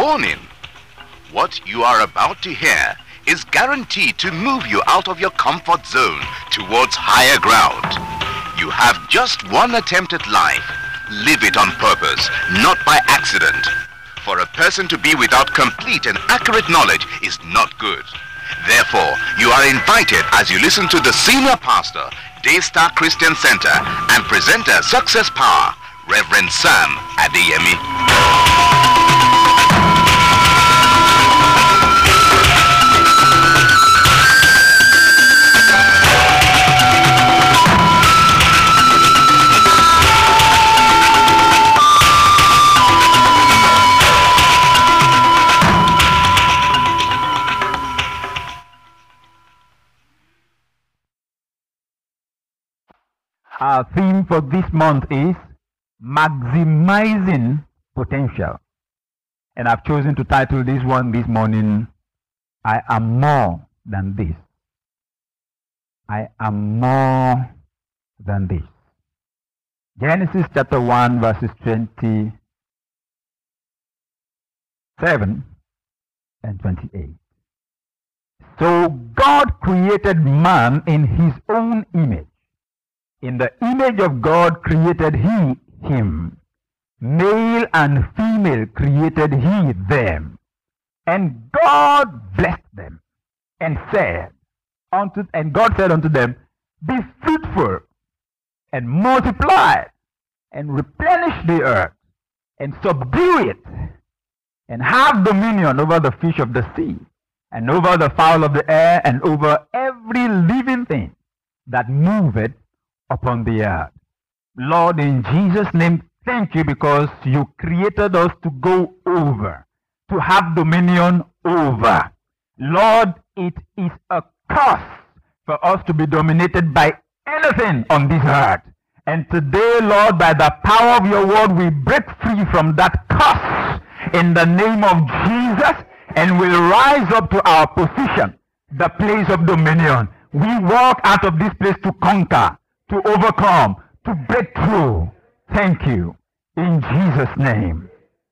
Warning! What you are about to hear is guaranteed to move you out of your comfort zone towards higher ground. You have just one attempt at life. Live it on purpose, not by accident. For a person to be without complete and accurate knowledge is not good. Therefore, you are invited as you listen to the senior pastor, Daystar Christian Center, and presenter Success Power, Reverend Sam Adeyemi. Our theme for this month is Maximizing Potential. And I've chosen to title this one this morning, I am more than this. I am more than this. Genesis chapter 1 verses 27 and 28. So God created man in his own image. In the image of God created he him. Male and female created he them. And God blessed them and God said unto them, be fruitful and multiply and replenish the earth and subdue it and have dominion over the fish of the sea and over the fowl of the air and over every living thing that moveth upon the earth. Lord, in Jesus' name, thank you because you created us to go over, to have dominion over. Lord, it is a curse for us to be dominated by anything on this earth. And today, Lord, by the power of your word, we break free from that curse in the name of Jesus, and we'll rise up to our position, the place of dominion. We walk out of this place to conquer, to overcome, to break through. Thank you. In Jesus' name.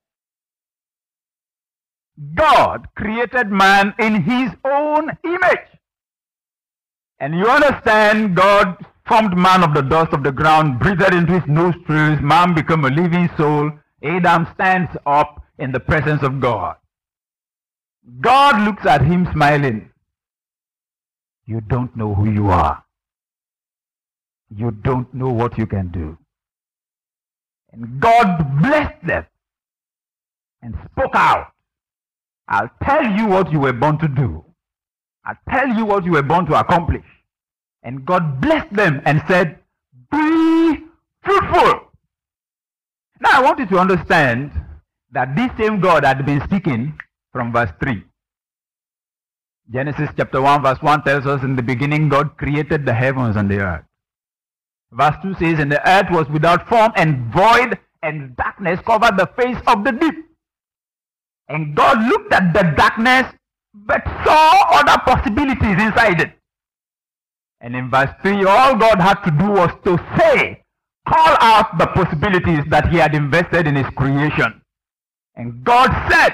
God created man in his own image. And you understand, God formed man of the dust of the ground, breathed into his nostrils, man became a living soul. Adam stands up in the presence of God. God looks at him smiling. You don't know who you are. You don't know what you can do. And God blessed them and spoke out. I'll tell you what you were born to do. I'll tell you what you were born to accomplish. And God blessed them and said, be fruitful. Now I want you to understand that this same God had been speaking from verse 3. Genesis chapter 1 verse 1 tells us, in the beginning God created the heavens and the earth. Verse 2 says, and the earth was without form and void, and darkness covered the face of the deep. And God looked at the darkness, but saw other possibilities inside it. And in verse 3, all God had to do was to say, call out the possibilities that he had invested in his creation. And God said,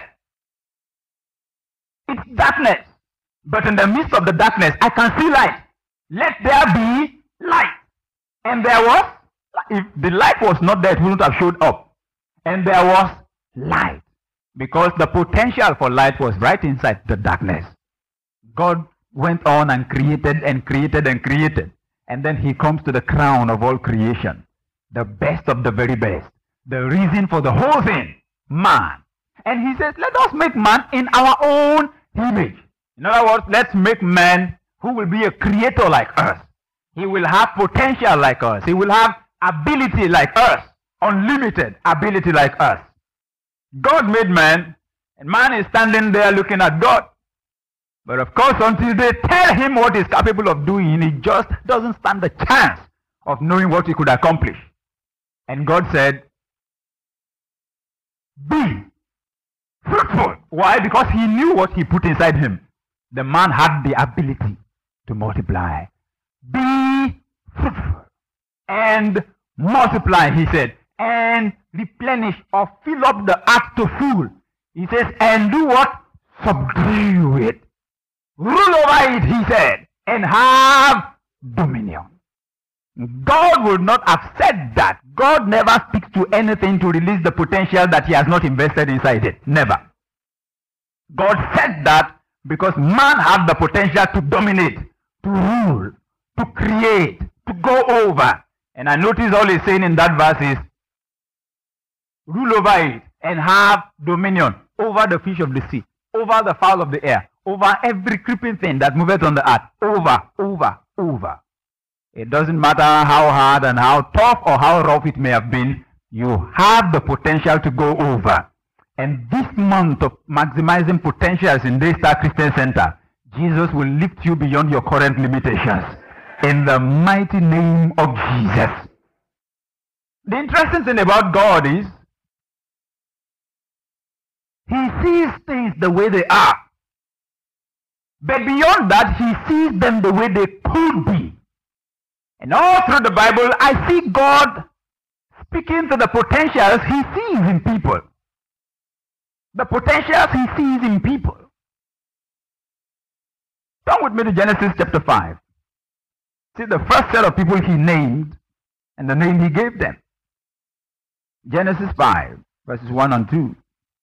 it's darkness, but in the midst of the darkness, I can see light. Let there be light. And there was, if the light was not there, it wouldn't have showed up. And there was light, because the potential for light was right inside the darkness. God went on and created and created and created. And then he comes to the crown of all creation, the best of the very best, the reason for the whole thing, man. And he says, let us make man in our own image. In other words, let's make man who will be a creator like us. He will have potential like us. He will have ability like us. Unlimited ability like us. God made man, and man is standing there looking at God. But of course, until they tell him what he's capable of doing, he just doesn't stand a chance of knowing what he could accomplish. And God said, be fruitful. Why? Because he knew what he put inside him. The man had the ability to multiply. Be fruitful and multiply, he said, and replenish or fill up the earth to full. He says, and do what? Subdue it. Rule over it, he said, and have dominion. God would not have said that. God never speaks to anything to release the potential that he has not invested inside it. Never. God said that because man had the potential to dominate, to rule, to create, to go over. And I notice all he's saying in that verse is, rule over it and have dominion over the fish of the sea, over the fowl of the air, over every creeping thing that moveth on the earth. Over. It doesn't matter how hard and how tough or how rough it may have been, you have the potential to go over. And this month of maximizing potentials in Daystar Christian Center, Jesus will lift you beyond your current limitations. In the mighty name of Jesus. The interesting thing about God is, he sees things the way they are. But beyond that, he sees them the way they could be. And all through the Bible, I see God speaking to the potentials he sees in people. The potentials he sees in people. Turn with me to Genesis chapter 5. See the first set of people he named and the name he gave them. Genesis 5, verses 1 and 2.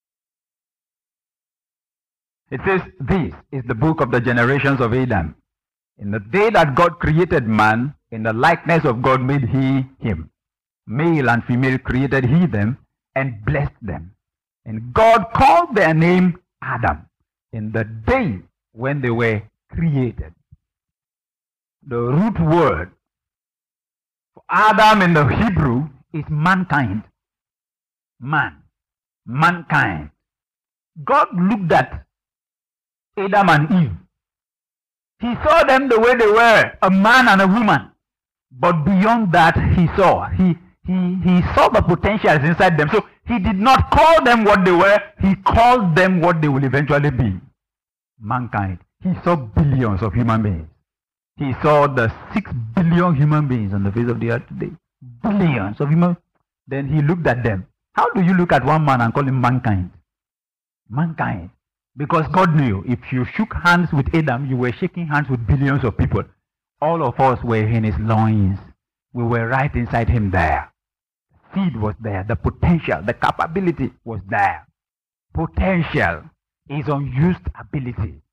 It says, this is the book of the generations of Adam. In the day that God created man, in the likeness of God made he him. Male and female created he them, and blessed them. And God called their name Adam, in the day when they were created. The root word for Adam in the Hebrew is mankind. Mankind. God looked at Adam and Eve. He saw them the way they were, a man and a woman. But beyond that, he saw the potentials inside them. So he did not call them what they were, he called them what they will eventually be. Mankind. He saw billions of human beings. He saw the 6 billion human beings on the face of the earth today. Billions of human. Then he looked at them. How do you look at one man and call him mankind? Mankind. Because God knew if you shook hands with Adam, you were shaking hands with billions of people. All of us were in his loins. We were right inside him there. The seed was there. The potential, the capability was there. Potential is unused ability.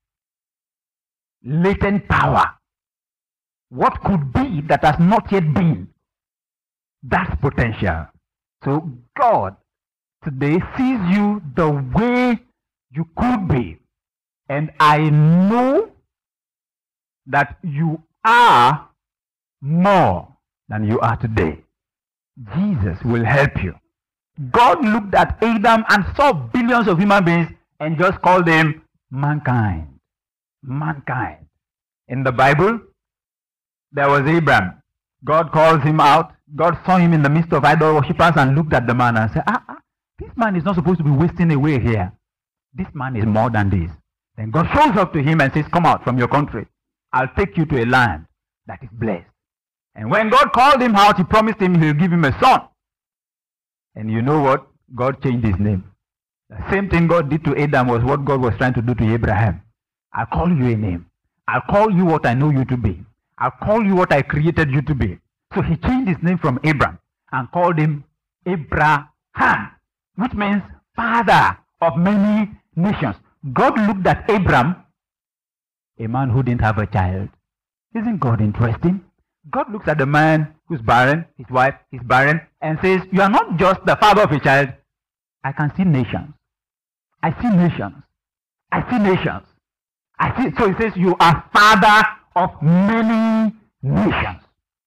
Latent power. What could be that has not yet been? That's potential. So God today sees you the way you could be. And I know that you are more than you are today. Jesus will help you. God looked at Adam and saw billions of human beings and just called them mankind. Mankind. In the Bible, there was Abraham. God calls him out. God saw him in the midst of idol worshippers and looked at the man and said, this man is not supposed to be wasting away here. This man is more than this. Then God shows up to him and says, come out from your country. I'll take you to a land that is blessed. And when God called him out, he promised him he'll give him a son. And you know what? God changed his name. The same thing God did to Adam was what God was trying to do to Abraham. I'll call you a name. I'll call you what I know you to be. I'll call you what I created you to be. So he changed his name from Abram and called him Abraham, which means father of many nations. God looked at Abram, a man who didn't have a child. Isn't God interesting? God looks at the man who's barren, his wife is barren, and says, you are not just the father of a child. I can see nations. I see nations. I see nations. I see. So he says, you are father of many nations.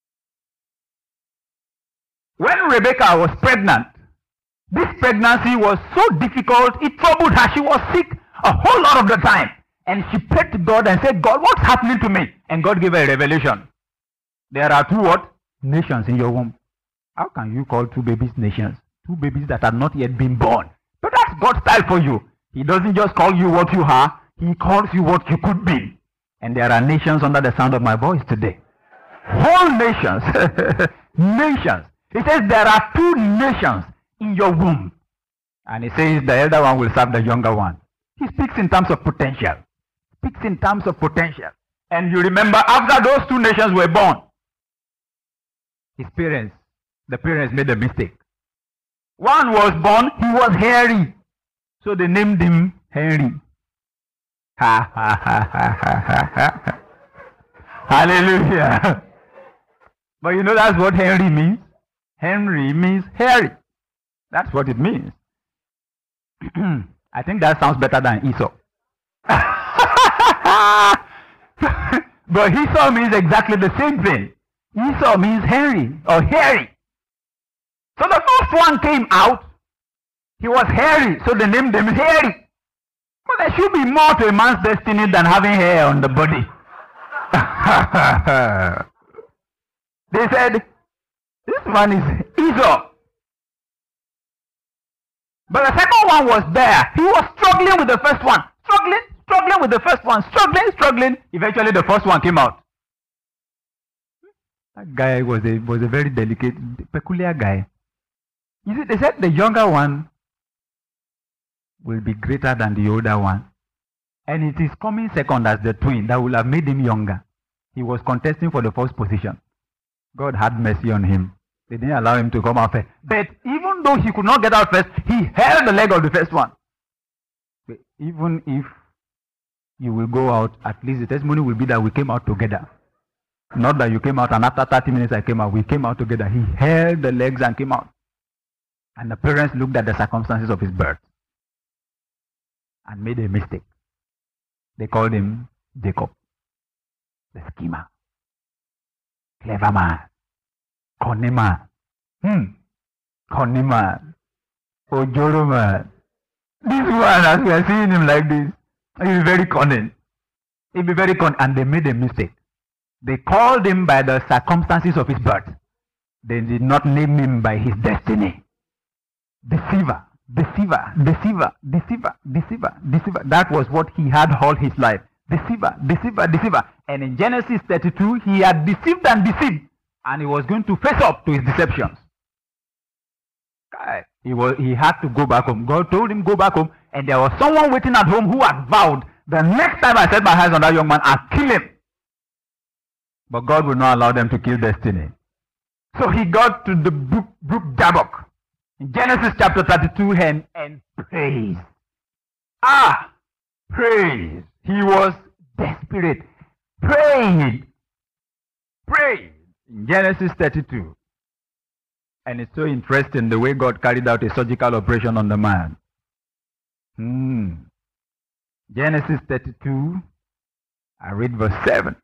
When Rebecca was pregnant, this pregnancy was so difficult, it troubled her. She was sick a whole lot of the time. And she prayed to God and said, God, what's happening to me? And God gave her a revelation. There are 2 what? Nations in your womb. How can you call 2 babies nations? 2 babies that have not yet been born. But that's God's style for you. He doesn't just call you what you are. He calls you what you could be. And there are nations under the sound of my voice today. Whole nations. Nations. He says there are 2 nations in your womb. And he says the elder one will serve the younger one. He speaks in terms of potential. Speaks in terms of potential. And you remember, after those two nations were born, the parents made a mistake. One was born, he was hairy. So they named him Henry. Ha ha ha ha ha ha. Hallelujah. But you know that's what Henry means? Henry means hairy. That's what it means. I think that sounds better than Esau. But Esau means exactly the same thing. Esau means hairy or hairy. So the first one came out. He was hairy, so they named him Hairy. But there should be more to a man's destiny than having hair on the body. They said, this one is Esau. But the second one was there. He was struggling with the first one. Struggling with the first one. Struggling. Eventually the first one came out. That guy was a very delicate, peculiar guy. You see, they said the younger one will be greater than the older one. And it is coming second as the twin that will have made him younger. He was contesting for the first position. God had mercy on him. They didn't allow him to come out first. But even though he could not get out first, he held the leg of the first one. But even if you will go out, at least the testimony will be that we came out together. Not that you came out and after 30 minutes I came out. We came out together. He held the legs and came out. And the parents looked at the circumstances of his birth and made a mistake. They called him Jacob, the schemer, clever man, cunning man, cunning man, ojoro man. This one, as we are seeing him like this, he'll be very cunning. He'll be very cunning. And they made a mistake. They called him by the circumstances of his birth. They did not name him by his destiny. Deceiver. That was what he had all his life. Deceiver. And in Genesis 32, he had deceived. And he was going to face up to his deceptions. He had to go back home. God told him, go back home. And there was someone waiting at home who had vowed, the next time I set my eyes on that young man, I'll kill him. But God would not allow them to kill destiny. So he got to the brook Jabbok. In Genesis chapter 32 and praise. Praise. He was desperate. Prayed. In Genesis 32. And it's so interesting the way God carried out a surgical operation on the man. Genesis 32, I read verse 7.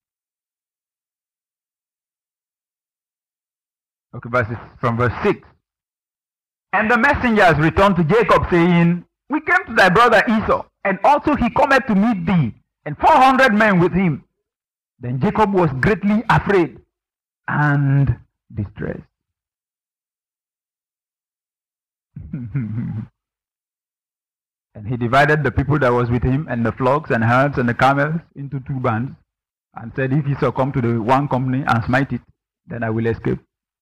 Okay, from verse 6. And the messengers returned to Jacob, saying, we came to thy brother Esau, and also he cometh to meet thee, and 400 men with him. Then Jacob was greatly afraid and distressed. And he divided the people that was with him, and the flocks and herds and the camels into two bands, and said, if Esau come to the one company and smite it, then I will escape.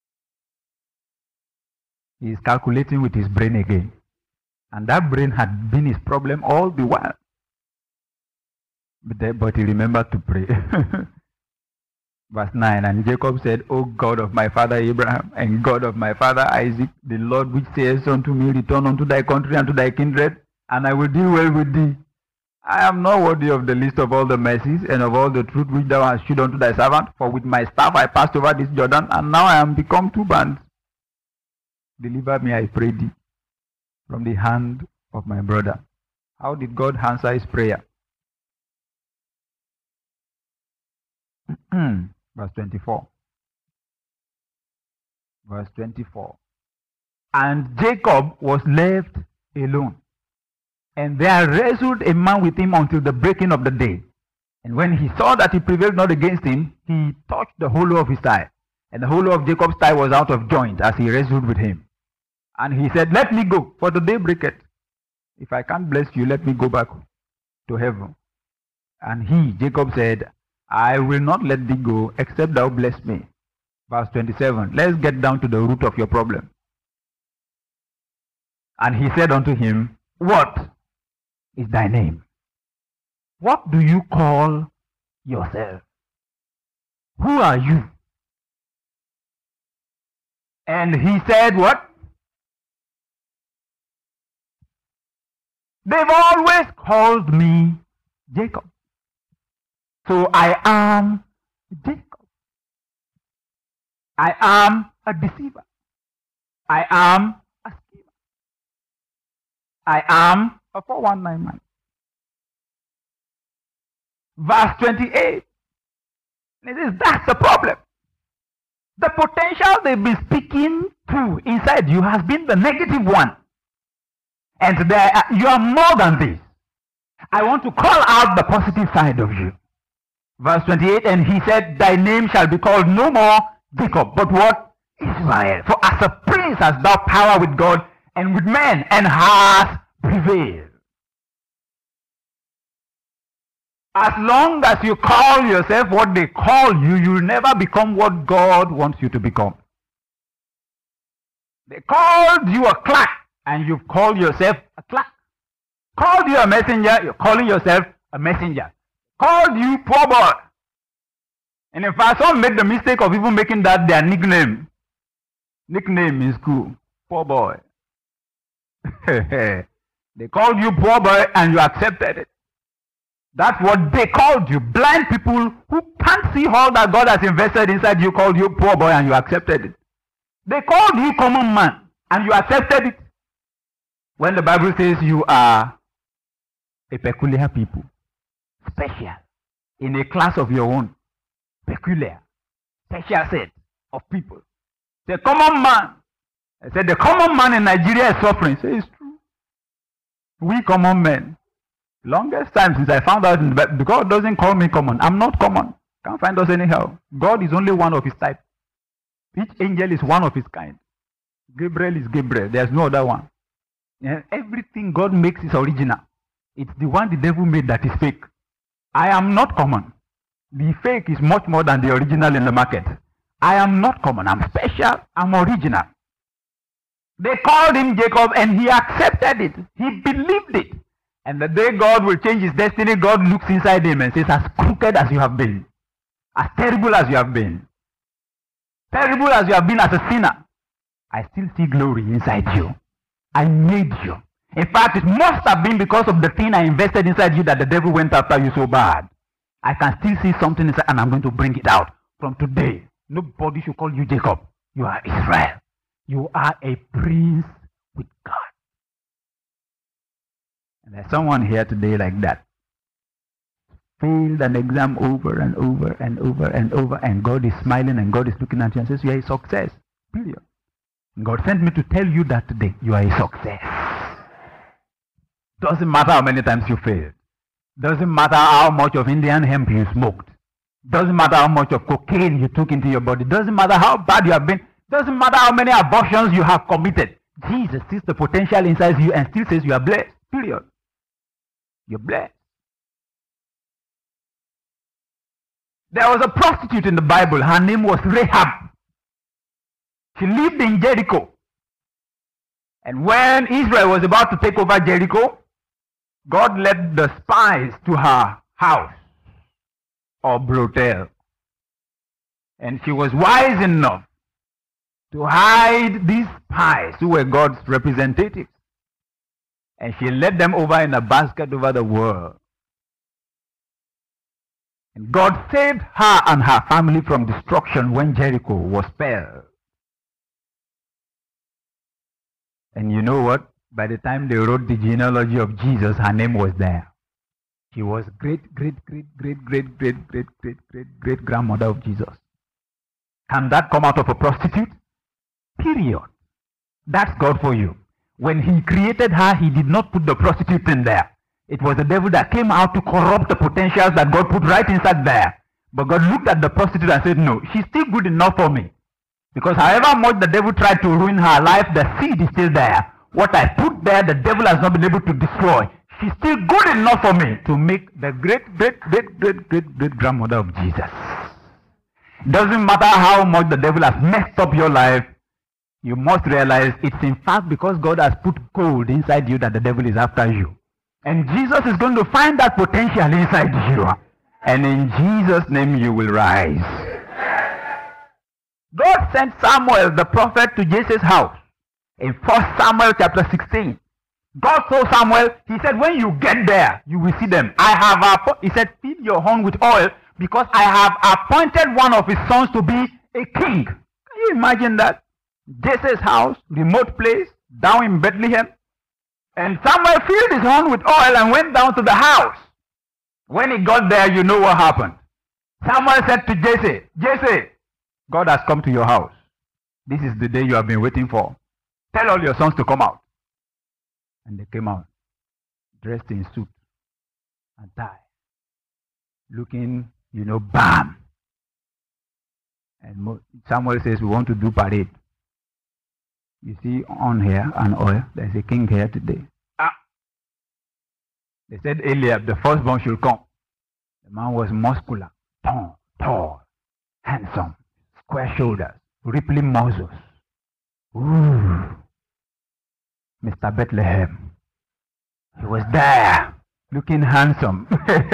He is calculating with his brain again. And that brain had been his problem all the while. But he remembered to pray. Verse 9, and Jacob said, O God of my father Abraham, and God of my father Isaac, the Lord which says unto me, return unto thy country and to thy kindred, and I will deal well with thee. I am not worthy of the least of all the mercies and of all the truth which thou hast shewed unto thy servant, for with my staff I passed over this Jordan, and now I am become two bands. Deliver me, I pray thee, from the hand of my brother. How did God answer his prayer? Verse 24. Verse 24. And Jacob was left alone, and there wrestled a man with him until the breaking of the day. And when he saw that he prevailed not against him, he touched the hollow of his thigh. And the hollow of Jacob's thigh was out of joint as he wrestled with him. And he said, let me go, for the day breaketh. If I can't bless you, let me go back to heaven. And he, Jacob, said, I will not let thee go, except thou bless me. Verse 27. Let's get down to the root of your problem. And he said unto him, What is thy name? What do you call yourself? Who are you? And he said, what? They've always called me Jacob. So I am Jacob. I am a deceiver. I am a schemer. I am a 419 man. Verse 28. It is that's the problem. The potential they've been speaking to inside you has been the negative one. And you are more than this. I want to call out the positive side of you. Verse 28, and he said, Thy name shall be called no more Jacob, but what? Israel. For as a prince hast thou power with God and with men, and hast prevailed. As long as you call yourself what they call you, you'll never become what God wants you to become. They called you a clerk, and you've called yourself a clerk. Called you a messenger, you're calling yourself a messenger. Called you poor boy. And in fact, some made the mistake of even making that their nickname. Nickname in school, poor boy. They called you poor boy and you accepted it. That's what they called you. Blind people who can't see all that God has invested inside you called you poor boy and you accepted it. They called you common man and you accepted it. When the Bible says you are a peculiar people, special, in a class of your own, peculiar, special set of people. The common man. I said the common man in Nigeria is suffering. Say it's true. We common men. Longest time since I found out that God doesn't call me common. I'm not common. Can't find us anyhow. God is only one of his type. Each angel is one of his kind. Gabriel is Gabriel. There's no other one. Yeah, everything God makes is original. It's the one the devil made that is fake. I am not common. The fake is much more than the original in the market. I am not common. I'm special. I'm original. They called him Jacob and he accepted it. He believed it. And the day God will change his destiny, God looks inside him and says, as crooked as you have been, as terrible as you have been, terrible as you have been as a sinner, I still see glory inside you. I made you. In fact, it must have been because of the thing I invested inside you that the devil went after you so bad. I can still see something inside and I'm going to bring it out. From today, nobody should call you Jacob. You are Israel. You are a prince with God. And there's someone here today like that. Failed an exam over and over and over and over, and God is smiling and God is looking at you and says, you are a success. Period. And God sent me to tell you that today, you are a success. Doesn't matter how many times you failed. Doesn't matter how much of Indian hemp you smoked. Doesn't matter how much of cocaine you took into your body. Doesn't matter how bad you have been. Doesn't matter how many abortions you have committed. Jesus sees the potential inside you and still says you are blessed. Period. You're blessed. There was a prostitute in the Bible. Her name was Rahab. She lived in Jericho. And when Israel was about to take over Jericho, God led the spies to her house or brothel. And she was wise enough to hide these spies who were God's representatives. And she led them over in a basket over the world. And God saved her and her family from destruction when Jericho was spelled. And you know what? By the time they wrote the genealogy of Jesus, her name was there. She was great-great-great-great-great-great-great-great-great-grandmother of Jesus. Can that come out of a prostitute? Period. That's God for you. When he created her, he did not put the prostitute in there. It was the devil that came out to corrupt the potentials that God put right inside there. But God looked at the prostitute and said, no, she's still good enough for me. Because however much the devil tried to ruin her life, the seed is still there. What I put there, the devil has not been able to destroy. She's still good enough for me to make the great-great-great-great-great-grandmother of Jesus. Doesn't matter how much the devil has messed up your life, you must realize it's in fact because God has put gold inside you that the devil is after you. And Jesus is going to find that potential inside you. And in Jesus' name you will rise. God sent Samuel the prophet to Jesse's house. In 1 Samuel chapter 16. God told Samuel, he said, when you get there, you will see them. He said, fill your horn with oil because I have appointed one of his sons to be a king. Can you imagine that? Jesse's house, remote place, down in Bethlehem. And Samuel filled his horn with oil and went down to the house. When he got there, you know what happened. Samuel said to Jesse, Jesse, God has come to your house. This is the day you have been waiting for. Tell all your sons to come out. And they came out, dressed in suit and tie, looking, bam. And Samuel says, we want to do parade. You see on here and oil, there's a king here today. They said Eliab, the firstborn, should come. The man was muscular, tall, handsome, square shoulders, rippling muscles. Ooh. Mr. Bethlehem. He was there, looking handsome.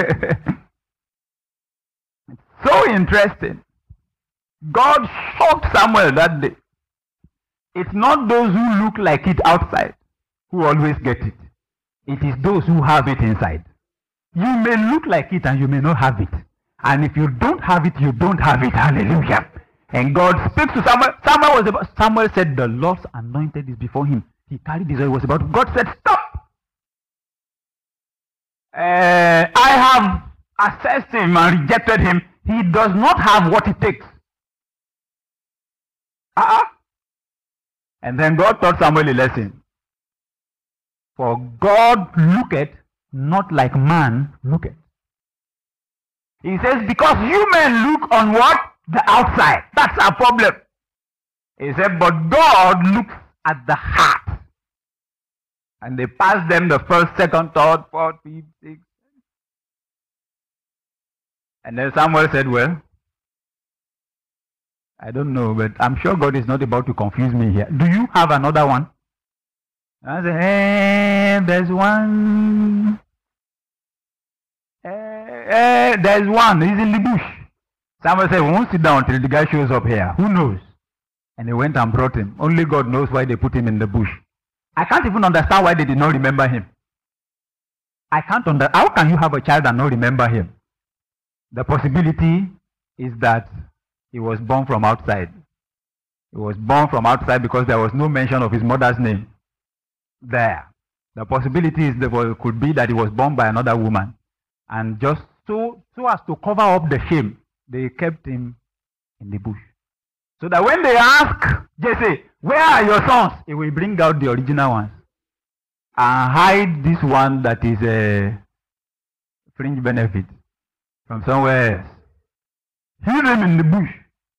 It's so interesting. God shocked Samuel that day. It's not those who look like it outside who always get it. It is those who have it inside. You may look like it and you may not have it. And if you don't have it, you don't have it. Hallelujah. And God speaks to Samuel. Samuel said, the Lord's anointed is before him. He carried his oil. Was about. God said, stop. I have assessed him and rejected him. He does not have what it takes. And then God taught Samuel a lesson. For God looketh not like man looketh. He says, because you men look on what? The outside. That's our problem. He said, but God looks at the heart. And they passed them the first, second, third, fourth, fifth, sixth. And then Samuel said, well, I don't know, but I'm sure God is not about to confuse me here. Do you have another one? I said, hey, there's one. There's one. He's in the bush. Samuel said, we won't sit down until the guy shows up here. Who knows? And they went and brought him. Only God knows why they put him in the bush. I can't even understand why they did not remember him. How can you have a child and not remember him? The possibility is that he was born from outside. He was born from outside because there was no mention of his mother's name there. The possibility could be that he was born by another woman. And just so as to cover up the shame, they kept him in the bush. So that when they ask Jesse, where are your sons? He will bring out the original ones. And hide this one that is a fringe benefit from somewhere else. Hid him in the bush.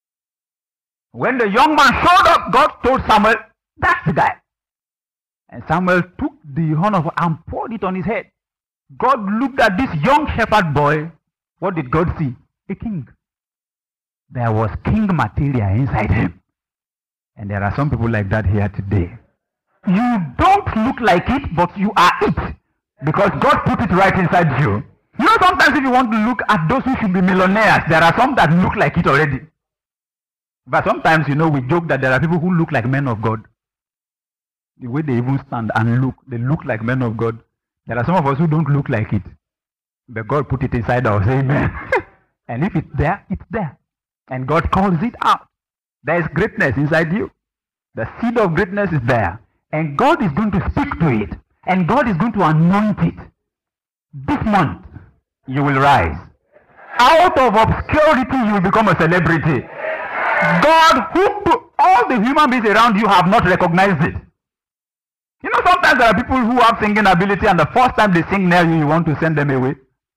When the young man showed up, God told Samuel, that's the guy. And Samuel took the horn of oil and poured it on his head. God looked at this young shepherd boy. What did God see? A king. There was king material inside him. And there are some people like that here today. You don't look like it, but you are it. Because God put it right inside you. You know, sometimes if you want to look at those who should be millionaires, there are some that look like it already. But sometimes, we joke that there are people who look like men of God. The way they even stand and look, they look like men of God. There are some of us who don't look like it. But God put it inside us. Amen. And if it's there, it's there. And God calls it out. There is greatness inside you. The seed of greatness is there. And God is going to speak to it. And God is going to anoint it. This month, you will rise. Out of obscurity, you will become a celebrity. God, all the human beings around you have not recognized it. Sometimes there are people who have singing ability, and the first time they sing near you, you want to send them away.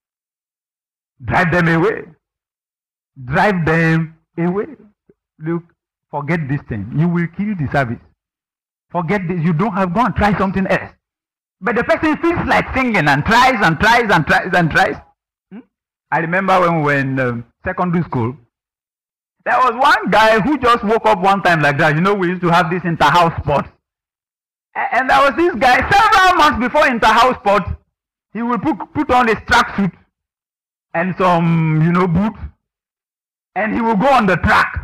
Drive them away. Drive them away. Look, forget this thing. You will kill the service. Forget this. You don't have, go and try something else. But the person feels like singing and tries and tries and tries and tries. I remember when we were in secondary school, There was one guy who just woke up one time like that. You know, we used to have this inter-house sports. And there was this guy, several months before inter-house sports, he would put on his tracksuit and some, boots. And he will go on the track.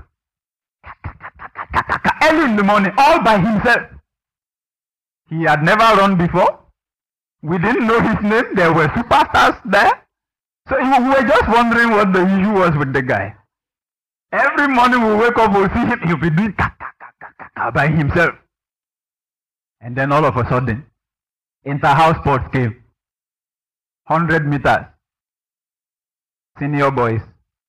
Early in the morning, all by himself. He had never run before. We didn't know his name. There were superstars there. So we were just wondering what the issue was with the guy. Every morning we wake up, we'll see him. He'll be doing by himself. And then all of a sudden, inter-house sports came. 100 meters. Senior boys.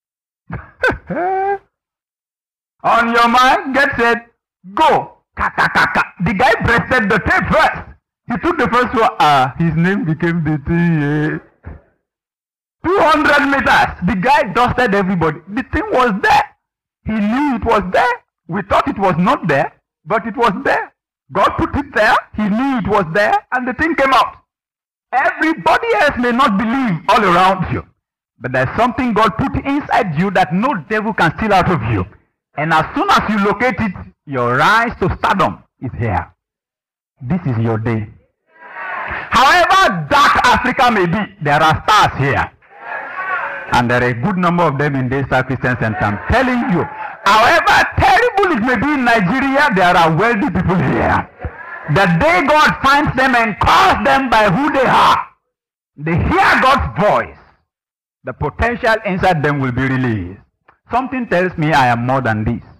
On your mark, get set, go. The guy breasted the tape first. He took the first one. His name became the thing. 200 meters. The guy dusted everybody. The thing was there. He knew it was there. We thought it was not there, but it was there. God put it there. He knew it was there, and the thing came out. Everybody else may not believe all around you, but there's something God put inside you that no devil can steal out of you. And as soon as you locate it, your rise to stardom is here. This is your day. However dark Africa may be, there are stars here. And there are a good number of them in Daystar Christian Center. I'm telling you, however terrible it may be in Nigeria, there are wealthy people here. The day God finds them and calls them by who they are, they hear God's voice. The potential inside them will be released. Something tells me I am more than this.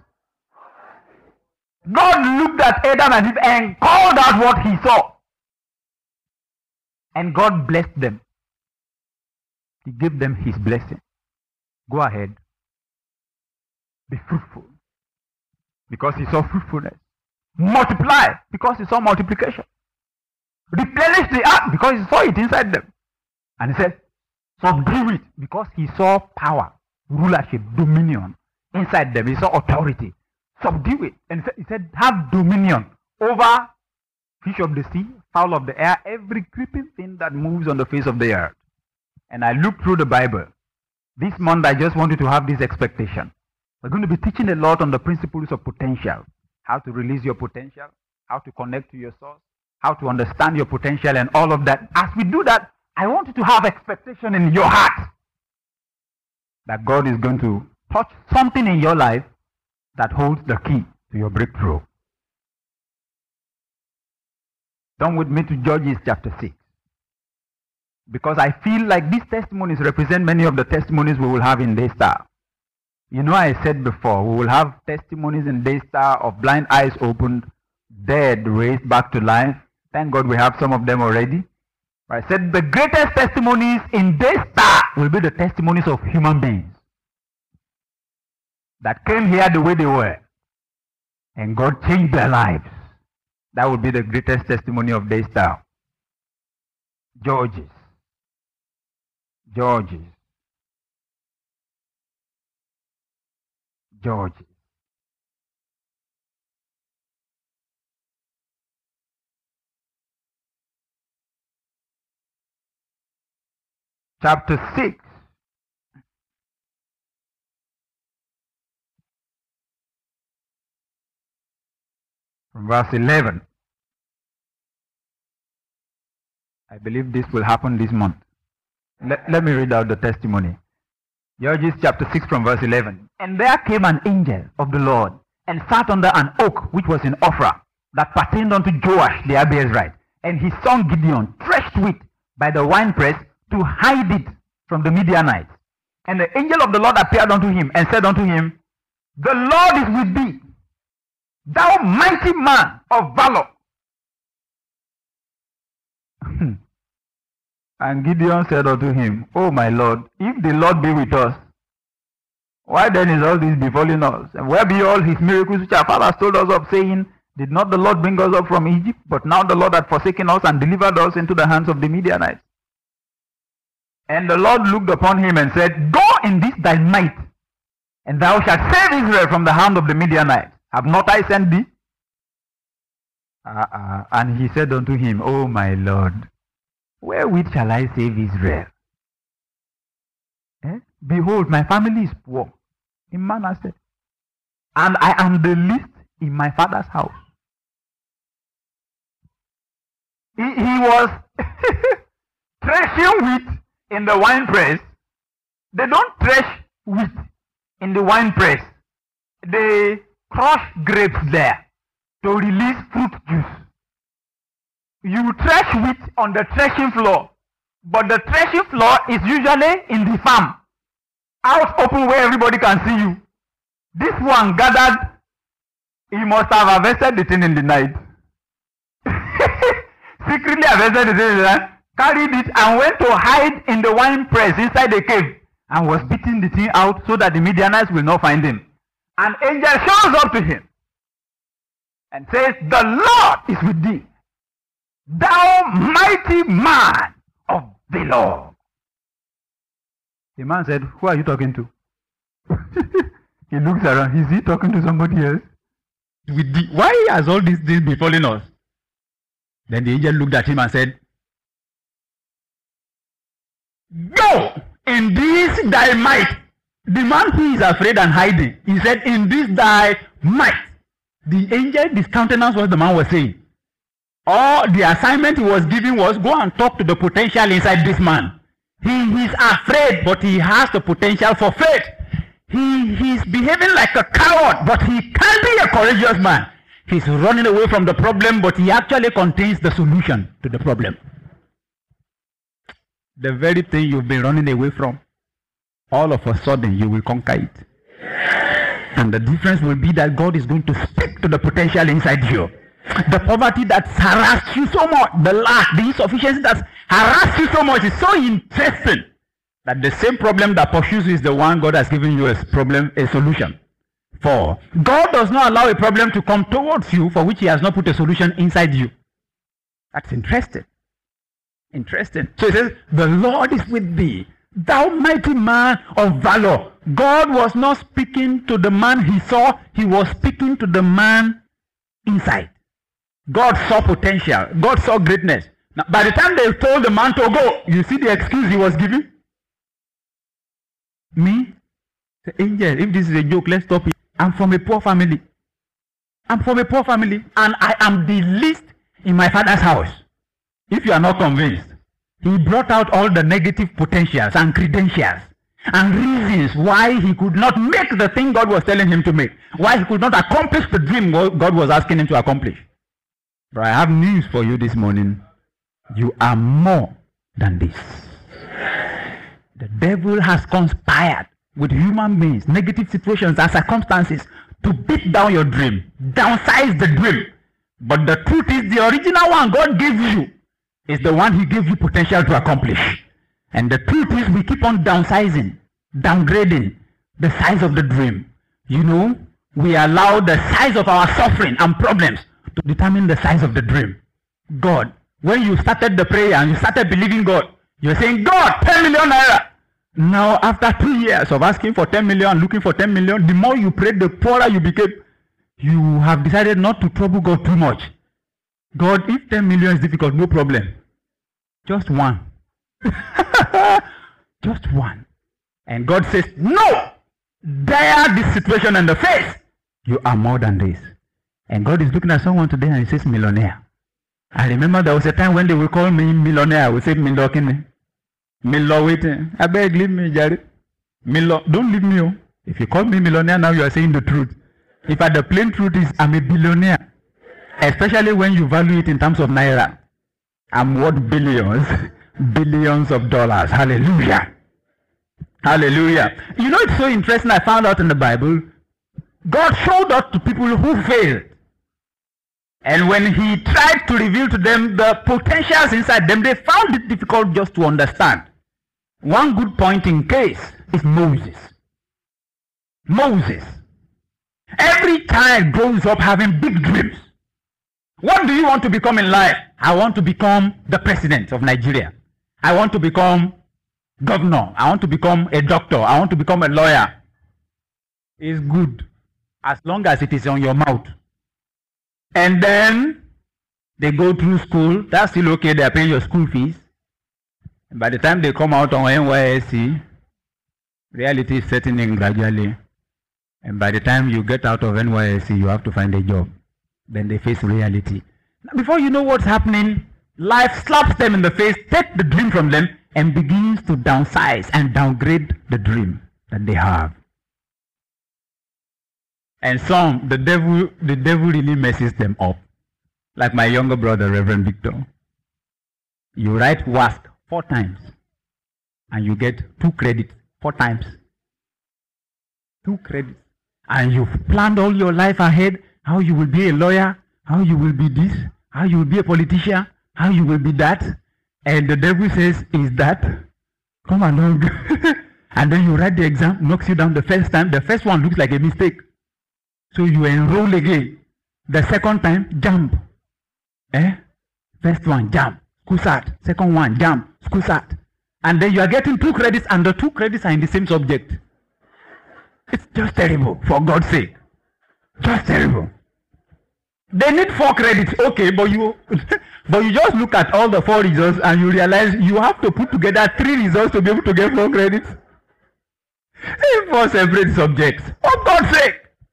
God looked at Adam and Eve and called out what he saw. And God blessed them. He gave them his blessing. Go ahead. Be fruitful. Because he saw fruitfulness. Multiply. Because he saw multiplication. Replenish the earth. Because he saw it inside them. And he said, subdue it. Because he saw power, rulership, dominion inside them. He saw authority. Subdue it. And he said, have dominion over fish of the sea, fowl of the air, every creeping thing that moves on the face of the earth. And I looked through the Bible. This month I just wanted to have this expectation. We're going to be teaching a lot on the principles of potential. How to release your potential, how to connect to your source, how to understand your potential and all of that. As we do that, I want you to have expectation in your heart that God is going to touch something in your life that holds the key to your breakthrough. Turn with me to Judges chapter 6. Because I feel like these testimonies represent many of the testimonies we will have in Daystar. You know, I said before, we will have testimonies in Daystar of blind eyes opened, dead raised back to life. Thank God we have some of them already. I said the greatest testimonies in Daystar will be the testimonies of human beings that came here the way they were, and God changed their lives. That would be the greatest testimony of Daystar. Judges. Judges. Judges. Chapter 6. From verse 11. I believe this will happen this month. Let me read out the testimony. Judges chapter 6 from verse 11. And there came an angel of the Lord and sat under an oak which was in Ophrah, that pertained unto Joash the Abiezrite. And his son Gideon threshed wheat by the winepress to hide it from the Midianites. And the angel of the Lord appeared unto him and said unto him, the Lord is with thee, thou mighty man of valor. And Gideon said unto him, O my Lord, if the Lord be with us, why then is all this befalling us? And where be all his miracles which our fathers told us of, saying, did not the Lord bring us up from Egypt? But now the Lord hath forsaken us and delivered us into the hands of the Midianites. And the Lord looked upon him and said, go in this thy might, and thou shalt save Israel from the hand of the Midianites. Have not I sent thee? And he said unto him, O my Lord, wherewith shall I save Israel? Behold, my family is poor in Manasseh, and I am the least in my father's house. He was threshing wheat in the wine press. They don't thresh wheat in the wine press. They crush grapes there to release fruit juice. You thresh wheat on the threshing floor, but the threshing floor is usually in the farm, out open where everybody can see you. This one gathered, he must have harvested the thing in the night. Secretly harvested the thing in the night, carried it and went to hide in the wine press inside the cave and was beating the thing out so that the Midianites will not find him. An angel shows up to him and says, "The Lord is with thee, thou mighty man of valor." The man said, "Who are you talking to?" He looks around. Is he talking to somebody else? With thee. Why has all these things befallen us? Then the angel looked at him and said, "Go in this thy might." The man who is afraid and hiding, he said, "In this thy might." The angel discountenanced what the man was saying. Or the assignment he was giving was, go and talk to the potential inside this man. He is afraid, but he has the potential for faith. He is behaving like a coward, but he can be a courageous man. He's running away from the problem, but he actually contains the solution to the problem. The very thing you've been running away from, all of a sudden you will conquer it. And the difference will be that God is going to speak to the potential inside you. The poverty that's harassed you so much, the lack, the insufficiency that's harassed you so much is so interesting that the same problem that pursues you is the one God has given you a solution for. God does not allow a problem to come towards you for which he has not put a solution inside you. That's interesting. Interesting. So it says, "The Lord is with thee, thou mighty man of valor." God was not speaking to the man he saw, he was speaking to the man inside. God saw potential. God saw greatness. Now, by the time they told the man to go, you see the excuse he was giving? Me? The angel, if this is a joke, let's stop it. I'm from a poor family. I'm from a poor family, and I am the least in my father's house. If you are not convinced, he brought out all the negative potentials and credentials and reasons why he could not make the thing God was telling him to make, why he could not accomplish the dream God was asking him to accomplish. But I have news for you this morning. You are more than this. The devil has conspired with human beings, negative situations and circumstances to beat down your dream, downsize the dream. But the truth is, the original one God gave you is the one he gave you potential to accomplish. And the truth is, we keep on downsizing, downgrading the size of the dream. You know, we allow the size of our suffering and problems to determine the size of the dream. God, when you started the prayer and you started believing God, you're saying, "God, 10 million naira. Now, after 2 years of asking for 10 million, looking for 10 million, the more you prayed, the poorer you became. You have decided not to trouble God too much. God, if 10 million is difficult, no problem. Just one. Just one." And God says, "No! Dare this situation in the face. You are more than this." And God is looking at someone today and he says, "Millionaire." I remember there was a time when they would call me millionaire. I would say, "Milo kini. Milo waiting. I beg, leave me, Jerry. Milo, don't leave me. Oh. If you call me millionaire now, you are saying the truth. If the plain truth is, I'm a billionaire. Especially when you value it in terms of naira. I'm worth billions. Billions of dollars. Hallelujah. Hallelujah. You know, it's so interesting. I found out in the Bible, God showed up to people who failed. And when he tried to reveal to them the potentials inside them, they found it difficult just to understand. One good point in case is Moses. Moses. Every child grows up having big dreams. What do you want to become in life? I want to become the president of Nigeria. I want to become governor. I want to become a doctor. I want to become a lawyer. It's good as long as it is on your mouth. And then they go through school. That's still okay. They are paying your school fees. And by the time they come out on NYSC, reality is setting in gradually. And by the time you get out of NYSC, you have to find a job. Then they face reality. Now, before you know what's happening, life slaps them in the face, takes the dream from them, and begins to downsize and downgrade the dream that they have. And some, the devil really messes them up. Like my younger brother, Reverend Victor. You write WASC 4 times, and you get 2 credits 4 times. 2 credits. And you've planned all your life ahead, how you will be a lawyer, how you will be this, how you will be a politician, how you will be that. And the devil says, is that? Come along. And then you write the exam, knocks you down the first time. The first one looks like a mistake. So you enroll again. The second time, jump. First one, jump. Skusat. Second one, jump. Skusat. And then you are getting 2 credits, and the 2 credits are in the same subject. It's just terrible, for God's sake. Just terrible. They need 4 credits, okay, but you just look at all the 4 results and you realize you have to put together 3 results to be able to get 4 credits. 4 separate subjects, for God's sake.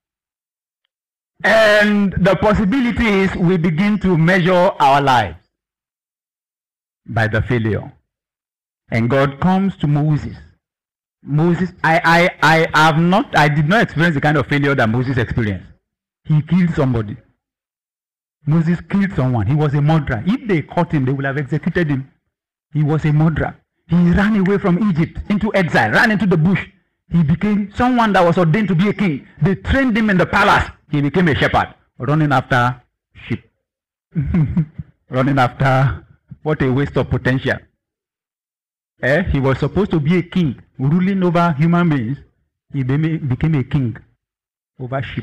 And the possibility is we begin to measure our lives by the failure. And God comes to Moses. Moses, I did not experience the kind of failure that Moses experienced. He killed somebody. Moses killed someone. He was a murderer. If they caught him, they would have executed him. He was a murderer. He ran away from Egypt into exile, ran into the bush. He became someone that was ordained to be a king. They trained him in the palace. He became a shepherd, running after sheep. Running after, what a waste of potential. He was supposed to be a king, ruling over human beings. He became a king over sheep.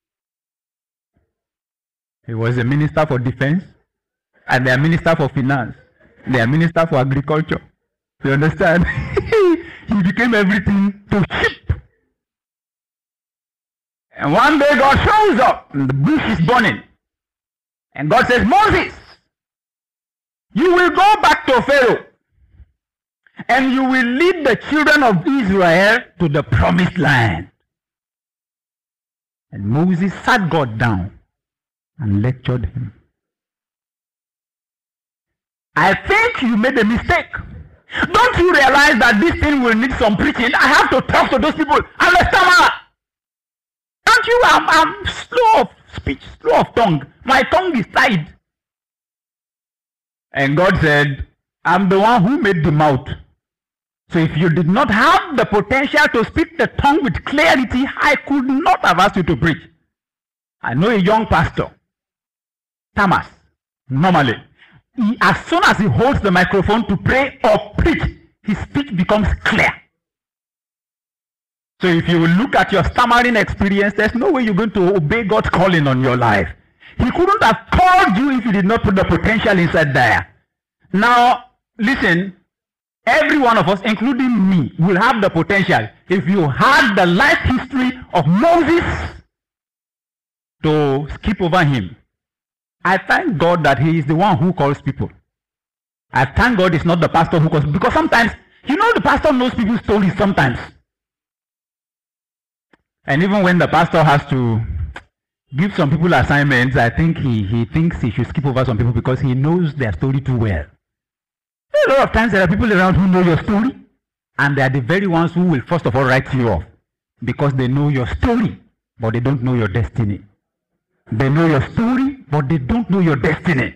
He was a minister for defense, and they are minister for finance. They are minister for agriculture. You understand? He became everything to sheep. And one day God shows up, and the bush is burning. And God says, Moses, you will go back to Pharaoh, and you will lead the children of Israel to the promised land. And Moses sat God down and lectured him. I think you made a mistake. Don't you realize that this thing will need some preaching? I have to talk to those people. I'm a stammerer. Don't you? I'm slow of speech, slow of tongue. My tongue is tied. And God said, I'm the one who made the mouth. So if you did not have the potential to speak the tongue with clarity, I could not have asked you to preach. I know a young pastor, Thomas, normally, as soon as he holds the microphone to pray or preach, his speech becomes clear. So if you look at your stammering experience, there's no way you're going to obey God's calling on your life. He couldn't have called you if he did not put the potential inside there. Now, listen, every one of us, including me, will have the potential. If you had the life history of Moses, to skip over him. I thank God that he is the one who calls people. I thank God it's not the pastor who calls, because sometimes, the pastor knows people's stories sometimes. And even when the pastor has to give some people assignments, I think he thinks he should skip over some people because he knows their story too well. A lot of times there are people around who know your story, and they are the very ones who will first of all write you off because they know your story, but they don't know your destiny. They know your story, but they don't know your destiny.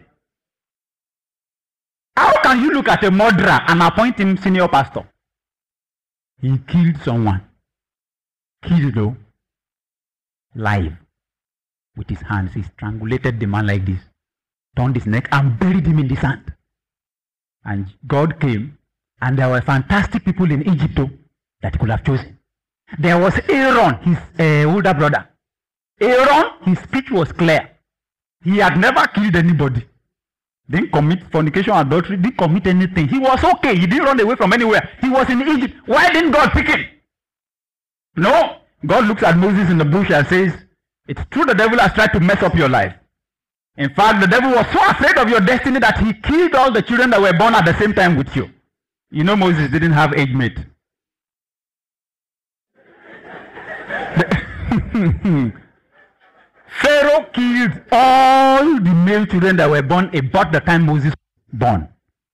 How can you look at a murderer and appoint him senior pastor? He killed someone. Killed though. Live. With his hands. He strangulated the man like this. Turned his neck and buried him in the sand. And God came, and there were fantastic people in Egypt too, that he could have chosen. There was Aaron, his older brother. Aaron, his speech was clear. He had never killed anybody. Didn't commit fornication, adultery, didn't commit anything. He was okay. He didn't run away from anywhere. He was in Egypt. Why didn't God pick him? No. God looks at Moses in the bush and says, it's true the devil has tried to mess up your life. In fact, the devil was so afraid of your destiny that he killed all the children that were born at the same time with you. Moses didn't have age mate. Pharaoh killed all the male children that were born about the time Moses was born.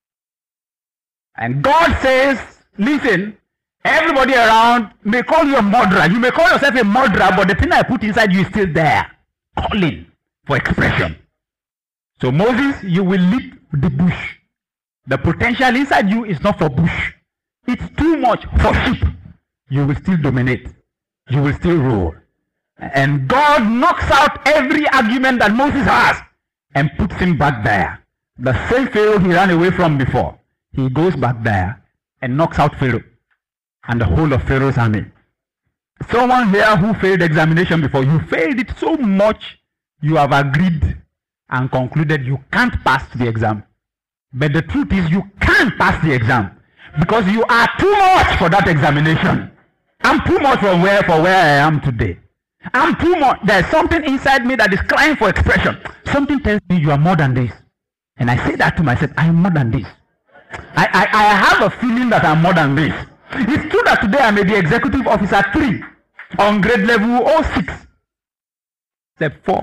And God says, listen, everybody around may call you a murderer. You may call yourself a murderer, but the thing I put inside you is still there, calling for expression. So Moses, you will lead the bush. The potential inside you is not for bush. It's too much for sheep. You will still dominate. You will still rule. And God knocks out every argument that Moses has and puts him back there. The same Pharaoh he ran away from before. He goes back there and knocks out Pharaoh and the whole of Pharaoh's army. Someone here who failed examination before, you failed it so much, you have agreed and concluded you can't pass the exam. But the truth is you can't pass the exam because you are too much for that examination. I'm too much for where I am today. I'm too much. There's something inside me that is crying for expression. Something tells me you are more than this. And I say that to myself, I am more than this. I have a feeling that I'm more than this. It's true that today I may be executive officer 3 on grade level 06, step 4.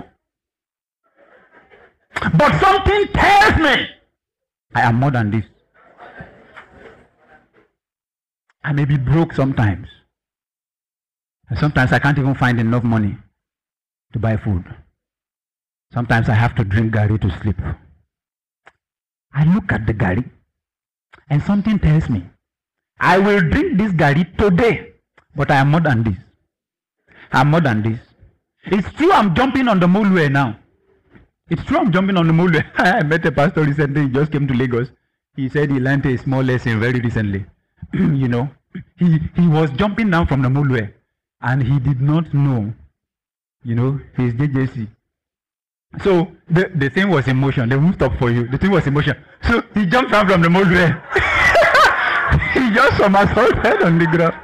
But something tells me I am more than this. I may be broke sometimes. And sometimes I can't even find enough money to buy food. Sometimes I have to drink garri to sleep. I look at the garri and something tells me, I will drink this garri today, but I am more than this. I am more than this. It's true I'm jumping on the Molue now. It's true I'm jumping on the Molue. I met a pastor recently, he just came to Lagos. He said he learned a small lesson very recently. You know, he was jumping down from the Molue. And he did not know, you know, his JJC. So the thing was emotion. They won't stop for you. The thing was emotion. So he jumped down from the Molue. He just somersaulted on the ground.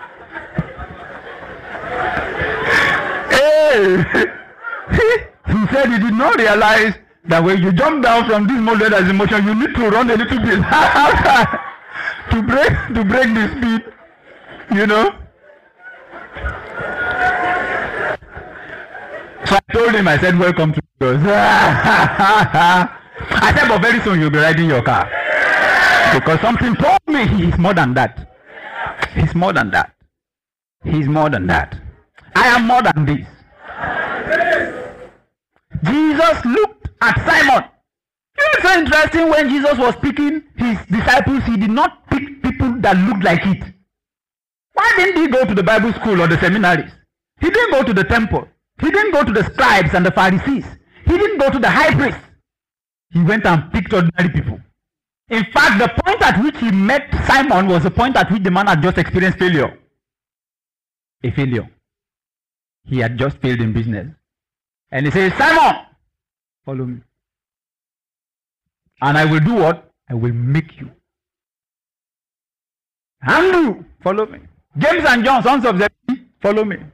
Hey! He said he did not realize that when you jump down from this Molue as emotion, you need to run a little bit to break the speed, you know. So I told him, I said, welcome to Lagos. I said, but very soon you'll be riding your car. Because something told me he's more than that. He's more than that. He's more than that. I am more than this. Jesus looked at Simon. It's so interesting when Jesus was picking his disciples, he did not pick people that looked like it. Why didn't he go to the Bible school or the seminaries? He didn't go to the temple. He didn't go to the scribes and the Pharisees. He didn't go to the high priest. He went and picked ordinary people. In fact, the point at which he met Simon was the point at which the man had just experienced failure. A failure. He had just failed in business. And he says, Simon, follow me. And I will do what? I will make you. Andrew, follow me. James and John, sons of Zebedee, follow me.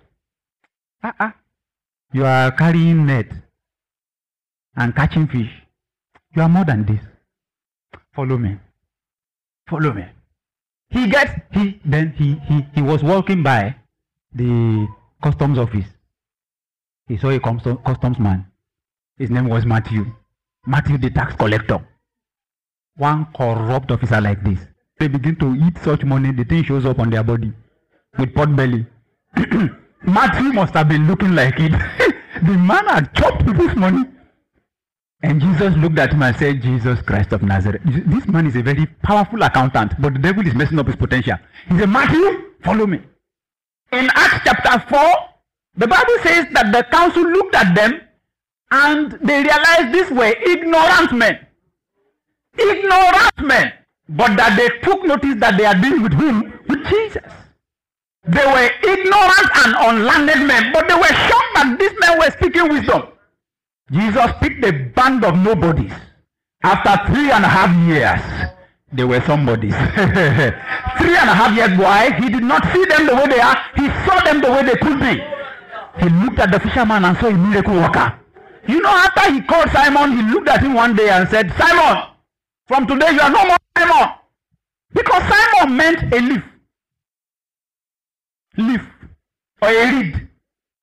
You are carrying net and catching fish. You are more than this. Follow me. Follow me. He was walking by the customs office. He saw a customs man. His name was Matthew. Matthew the tax collector. One corrupt officer like this. They begin to eat such money, the thing shows up on their body with pot belly. Matthew must have been looking like it. The man had chopped people's money. And Jesus looked at him and said, Jesus Christ of Nazareth. This man is a very powerful accountant, but the devil is messing up his potential. He said, Matthew, follow me. In Acts chapter 4, the Bible says that the council looked at them and they realized these were ignorant men. Ignorant men. But that they took notice that they are dealing with whom? With Jesus. They were ignorant and unlearned men, but they were shocked that these men were speaking wisdom. Jesus picked a band of nobodies. After 3.5 years, they were somebodies. 3.5 years, why? He did not see them the way they are. He saw them the way they could be. He looked at the fisherman and saw a miracle worker. You know, after he called Simon, he looked at him one day and said, Simon, from today you are no more Simon. Because Simon meant a leaf. Leaf. Or a reed.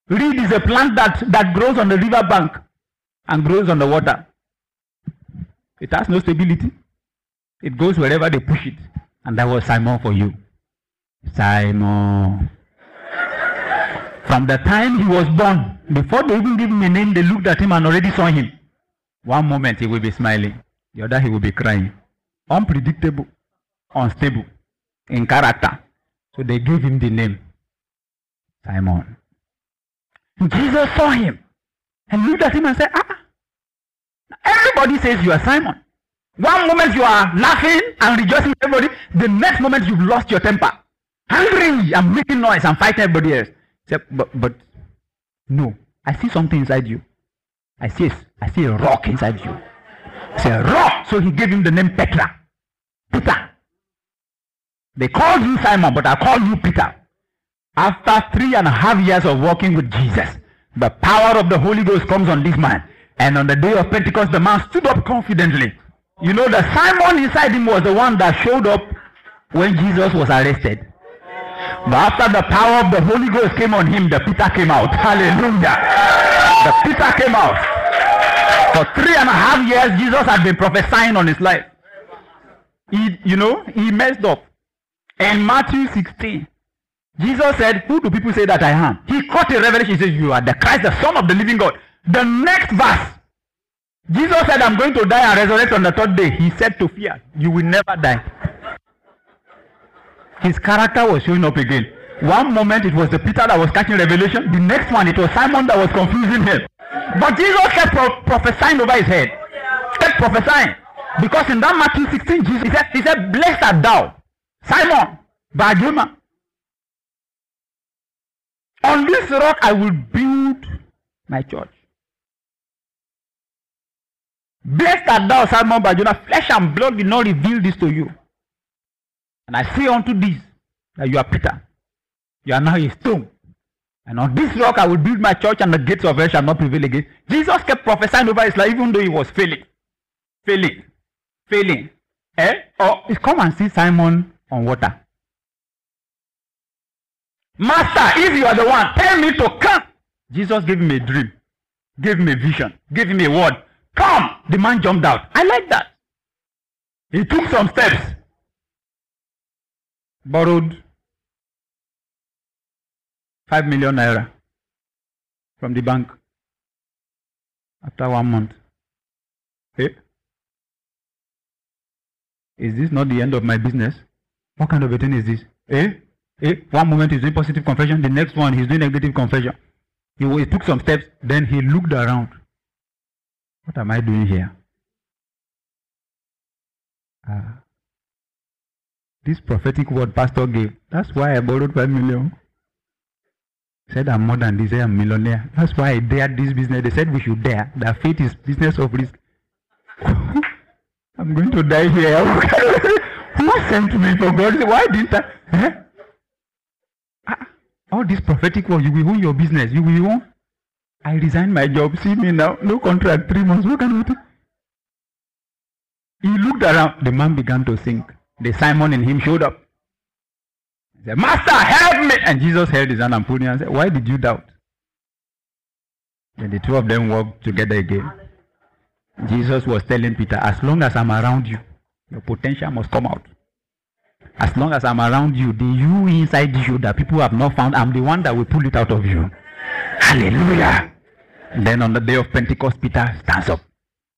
Reed is a plant that grows on the river bank and grows on the water. It has no stability. It goes wherever they push it. And that was Simon for you. Simon. From the time he was born, before they even give him a name, they looked at him and already saw him. One moment he will be smiling, the other he will be crying. Unpredictable, unstable in character. So they gave him the name Simon. Jesus saw him and looked at him and said, everybody says you are Simon. One moment you are laughing and rejoicing with everybody, the next moment you've lost your temper. Angry and making noise and fighting everybody else. He said, but no, I see something inside you. I see a rock inside you. It's a rock. So he gave him the name Petra. Peter. They called you Simon, but I call you Peter. After 3.5 years of walking with Jesus, the power of the Holy Ghost comes on this man. And on the day of Pentecost, the man stood up confidently. You know, the Simon inside him was the one that showed up when Jesus was arrested. But after the power of the Holy Ghost came on him, the Peter came out. Hallelujah. The Peter came out. For 3.5 years, Jesus had been prophesying on his life. He messed up. In Matthew 16, Jesus said, who do people say that I am? He caught a revelation. He says, you are the Christ, the Son of the living God. The next verse, Jesus said, I'm going to die and resurrect on the third day. He said to fear, you will never die. His character was showing up again. One moment it was the Peter that was catching revelation. The next one it was Simon that was confusing him. But Jesus kept prophesying over his head. Kept prophesying. Because in that Matthew 16, Jesus he said, blessed art thou, Simon Bar-Jonah. On this rock I will build my church. Blessed art thou, Simon Bar-Jonah. Flesh and blood will not reveal this to you. And I say unto this, that you are Peter. You are now a stone. And on this rock I will build my church, and the gates of hell shall not prevail against. Jesus kept prophesying over his life, even though he was failing. Or come and see Simon on water. Master, if you are the one, tell me to come. Jesus gave him a dream, gave him a vision, gave him a word. Come! The man jumped out. I like that. He took some steps. Borrowed 5 million naira from the bank after 1 month. Hey? Is this not the end of my business? What kind of a thing is this? One moment he's doing positive confession, the next one he's doing negative confession. He took some steps, then he looked around. What am I doing here? This prophetic word pastor gave, that's why I borrowed 5 million. Said I'm more than this, I'm a millionaire. That's why I dared this business. They said we should dare. That faith is business of risk. I'm going to die here. Who sent me for God? Why didn't I? All this prophetic word, you will own your business. You will own. I resigned my job. See me now. No contract, 3 months. What can we do? He looked around. The man began to sink. The Simon in him showed up. He said, Master, help me! And Jesus held his hand and pulled him and said, why did you doubt? Then the two of them walked together again. Jesus was telling Peter, as long as I'm around you, your potential must come out. As long as I'm around you, the you inside you that people have not found, I'm the one that will pull it out of you. Hallelujah! And then on the day of Pentecost, Peter stands up.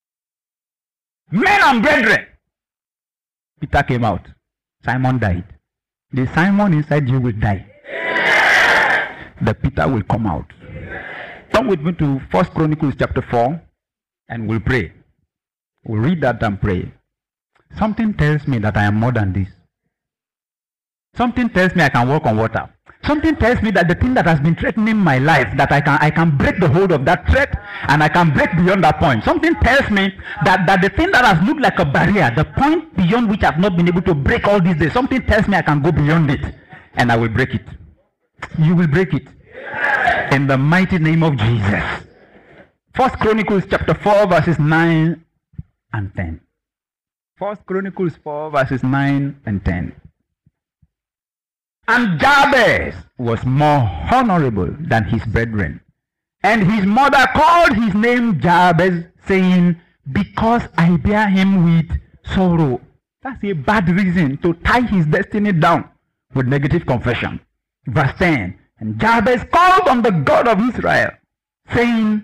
Men and brethren! Peter came out. Simon died. The Simon inside you will die. The Peter will come out. Come with me to 1 Chronicles chapter 4 and we'll pray. We'll read that and pray. Something tells me that I am more than this. Something tells me I can walk on water. Something tells me that the thing that has been threatening my life, that I can break the hold of that threat and I can break beyond that point. Something tells me that the thing that has looked like a barrier, the point beyond which I've not been able to break all these days, something tells me I can go beyond it and I will break it. You will break it. In the mighty name of Jesus. 1 Chronicles chapter 4 verses 9 and 10. 1 Chronicles 4 verses 9 and 10. And Jabez was more honorable than his brethren. And his mother called his name Jabez, saying, because I bear him with sorrow. That's a bad reason to tie his destiny down with negative confession. Verse 10, and Jabez called on the God of Israel, saying,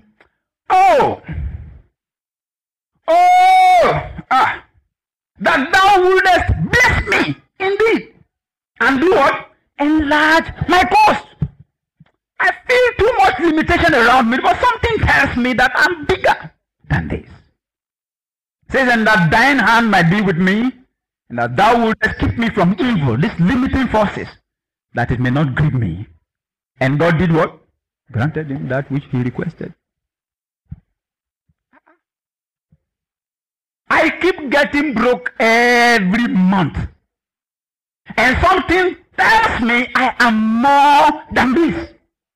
that thou wouldest bless me indeed, and do what? Enlarge my coast. I feel too much limitation around me, but something tells me that I'm bigger than this. It says, and that thine hand might be with me, and that thou wouldest keep me from evil, these limiting forces, that it may not grieve me. And God did what? Granted him that which he requested. I keep getting broke every month. And something tells me I am more than this.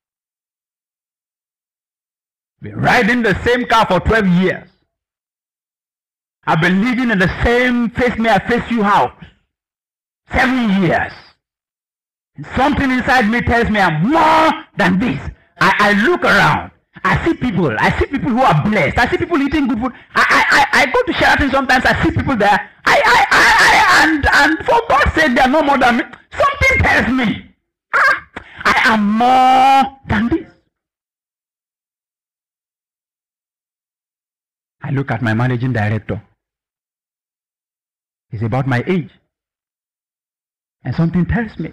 Been riding the same car for 12 years. I've been living in the same face me I face you house. 7 years. And something inside me tells me I'm more than this. I look around. I see people who are blessed. I see people eating good food. I go to Sheraton sometimes. I see people there. And for God's sake, they are no more than me. Something tells me, I am more than this. I look at my managing director. He's about my age. And something tells me,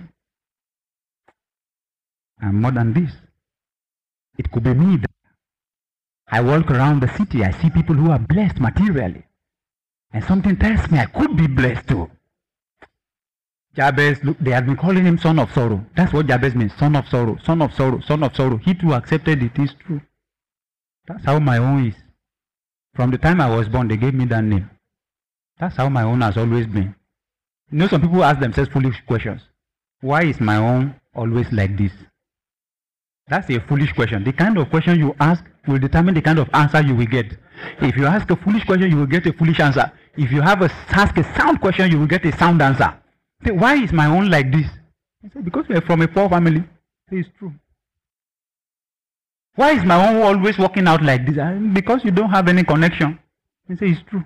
I'm more than this. It could be me. I walk around the city, I see people who are blessed materially. And something tells me I could be blessed too. Jabez, look, they have been calling him son of sorrow. That's what Jabez means, son of sorrow, son of sorrow, son of sorrow. He too accepted it is true. That's how my own is. From the time I was born, they gave me that name. That's how my own has always been. You know, some people ask themselves foolish questions. Why is my own always like this? That's a foolish question. The kind of question you ask will determine the kind of answer you will get. If you ask a foolish question, you will get a foolish answer. If you ask a sound question, you will get a sound answer. Say, why is my own like this? I say, because we are from a poor family. Say, it's true. Why is my own always working out like this? Because you don't have any connection. I say, it's true.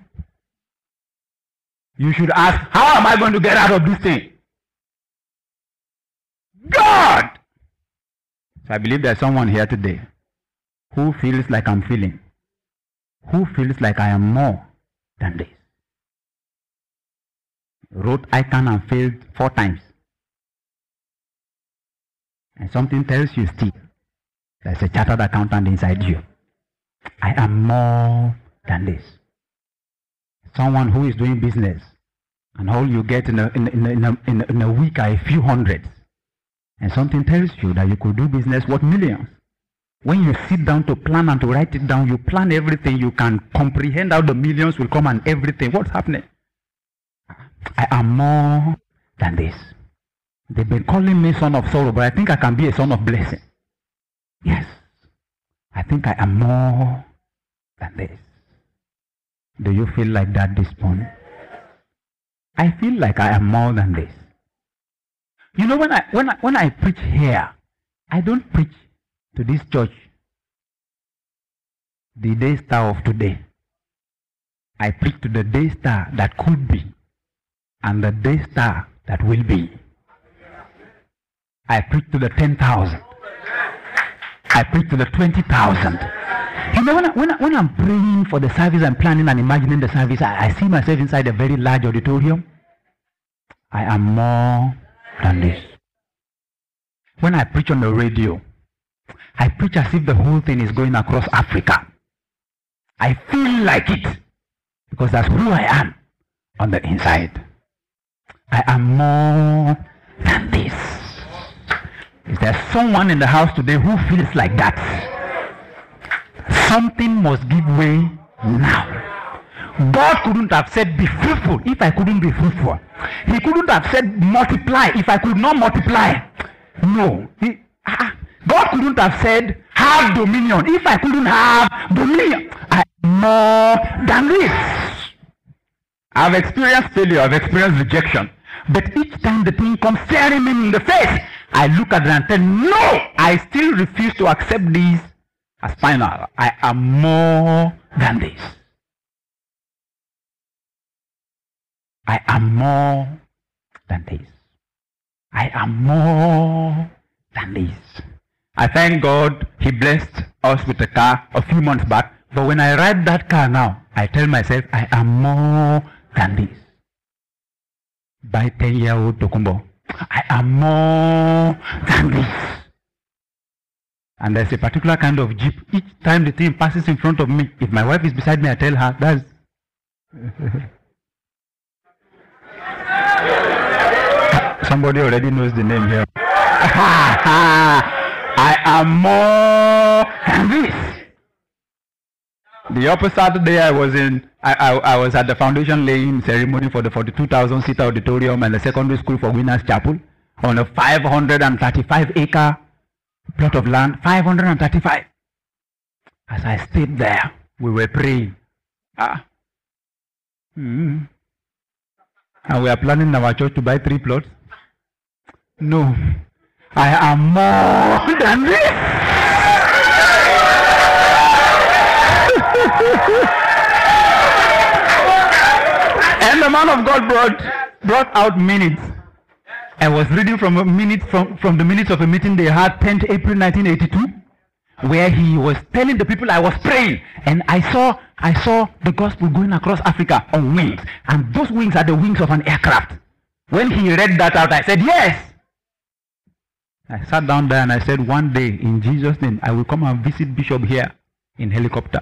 You should ask, how am I going to get out of this thing? God! So I believe there's someone here today who feels like I'm feeling, who feels like I am more than this. Wrote I can and failed 4 times. And something tells you still, there's a chartered accountant inside you. I am more than this. Someone who is doing business, and all you get in a week are a few hundreds. And something tells you that you could do business worth millions. When you sit down to plan and to write it down, you plan everything, you can comprehend how the millions will come and everything. What's happening? I am more than this. They've been calling me son of sorrow, but I think I can be a son of blessing. Yes. I think I am more than this. Do you feel like that this morning? I feel like I am more than this. You know, when I preach here, I don't preach to this church, the day star of today. I preach to the day star that could be and the day star that will be. I preach to the 10,000. I preach to the 20,000. You know, when I'm praying for the service and planning and imagining the service, I see myself inside a very large auditorium. I am more than this. When I preach on the radio, I preach as if the whole thing is going across Africa. I feel like it because that's who I am on the inside. I am more than this. Is there someone in the house today who feels like that? Something must give way now. God couldn't have said be fruitful if I couldn't be fruitful. He couldn't have said multiply if I could not multiply. No. God couldn't have said have dominion if I couldn't have dominion. I am more than this. I've experienced failure, I've experienced rejection. But each time the thing comes staring me in the face, I look at it and tell, no, I still refuse to accept this as final. I am more than this. I am more than this. I am more than this. I thank God He blessed us with a car a few months back. But when I ride that car now, I tell myself, I am more than this. By 10-year-old Tokumbo, I am more than this. And there's a particular kind of jeep. Each time the thing passes in front of me, if my wife is beside me, I tell her, that's... Somebody already knows the name here. I am more than this. The upper Saturday I was at the foundation laying ceremony for the 42,000 seat auditorium and the secondary school for Winners Chapel on a 535-acre plot of land. 535. As I stayed there, we were praying. And we are planning our church to buy 3 plots. No, I am more than this. And the man of God brought out minutes. I was reading from the minutes of a meeting they had 10th April 1982, where he was telling the people I was praying, and I saw the gospel going across Africa on wings, and those wings are the wings of an aircraft. When he read that out, I said, yes. I sat down there and I said, one day, in Jesus' name, I will come and visit Bishop here in helicopter.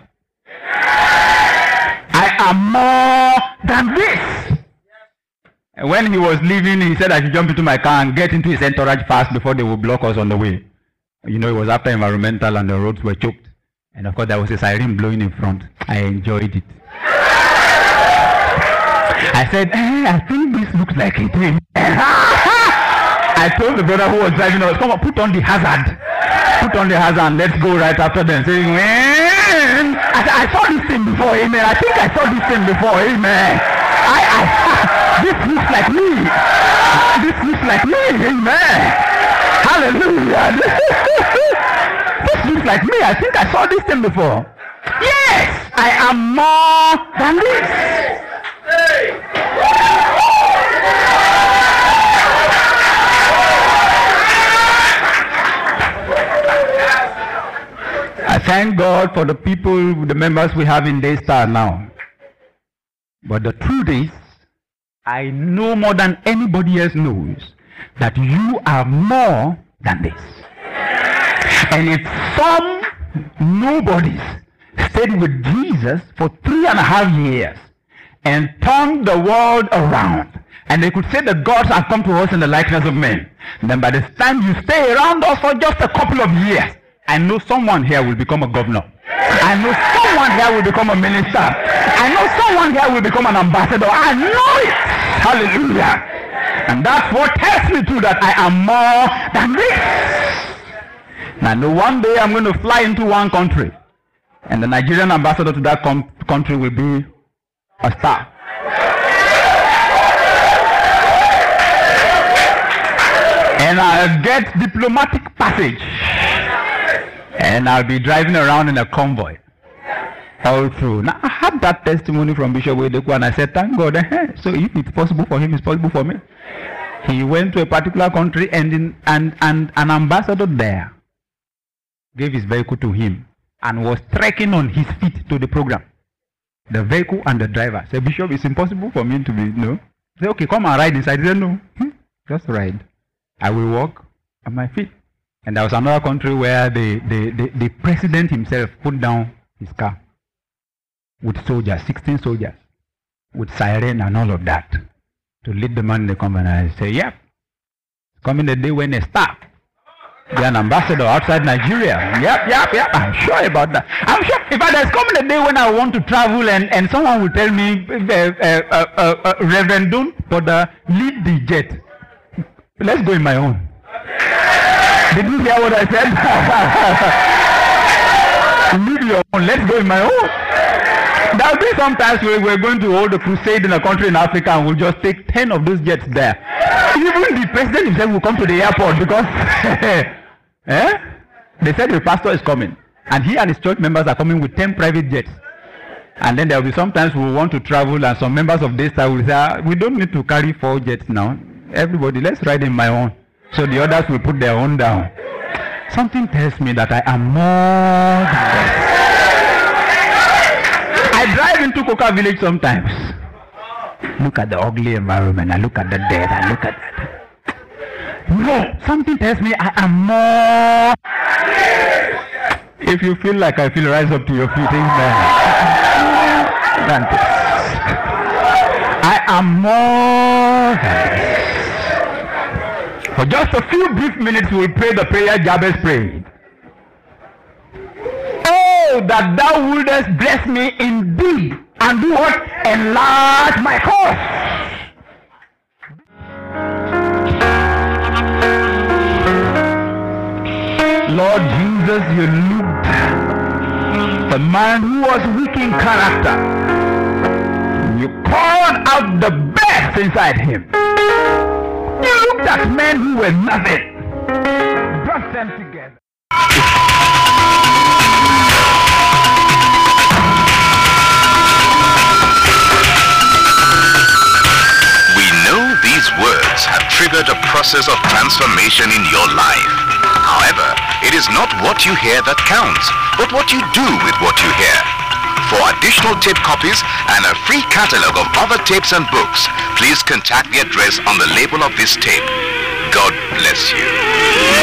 I am more than this. And when he was leaving, he said I should jump into my car and get into his entourage fast before they would block us on the way. You know, it was after environmental and the roads were choked. And of course, there was a siren blowing in front. I enjoyed it. I said, I think this looks like a dream. I told the brother who was driving us, come on, put on the hazard. Put on the hazard and let's go right after them. Saying, I saw this thing before, amen. I think I saw this thing before, amen. This looks like me. This looks like me, amen. Hallelujah. This looks like me. I think I saw this thing before. Yes, I am more than this. I thank God for the people, the members we have in Daystar now. But the truth is, I know more than anybody else knows that you are more than this. And if some nobodies stayed with Jesus for 3.5 years and turned the world around, and they could say that God has come to us in the likeness of men, then by the time you stay around us for just a couple of years, I know someone here will become a governor. I know someone here will become a minister. I know someone here will become an ambassador. I know it. Hallelujah. And that's what tells me too that I am more than this. And I know one day I'm going to fly into one country, and the Nigerian ambassador to that country will be a star. And I'll get diplomatic passage. And I'll be driving around in a convoy all through. Now, I had that testimony from Bishop Wedeku, and I said, thank God. So if it's possible for him, it's possible for me. He went to a particular country, and an ambassador there gave his vehicle to him and was trekking on his feet to the program. The vehicle and the driver said, Bishop, it's impossible for me to be, no. I said, okay, come and ride inside. He said, no, just ride. I will walk on my feet. And there was another country where the president himself put down his car with soldiers, 16 soldiers, with siren and all of that, to lead the man in the company. I say, yep, it's coming the day when a star, be an ambassador outside Nigeria. Yep, I'm sure about that. I'm sure. In fact, there's coming a day when I want to travel and someone will tell me, Reverend, don't bother, lead the jet. Let's go in my own. Did you hear what I said? Leave your own. Let's go in my own. There will be sometimes we're going to hold a crusade in a country in Africa and we'll just take 10 of those jets there. Even the president himself will come to the airport because they said the pastor is coming. And he and his church members are coming with 10 private jets. And then there will be sometimes we want to travel and some members of this side will say, we don't need to carry 4 jets now. Everybody, let's ride in my own. So the others will put their own down. Something tells me that I am more than this. I drive into Coca Village sometimes. Look at the ugly environment. I look at the dead. I look at that. No, something tells me I am more. If you feel like I feel, rise up to your feet. Than this. I am more than this. For just a few brief minutes, we will pray the prayer Jabez prayed. Oh, that thou wouldest bless me indeed, and do what? Enlarge my cause. Lord Jesus, you looked the man who was weak in character. You called out the best inside him. You looked at men who were nothing, brought them together. We know these words have triggered a process of transformation in your life. However, it is not what you hear that counts, but what you do with what you hear. For additional tape copies and a free catalog of other tapes and books, please contact the address on the label of this tape. God bless you.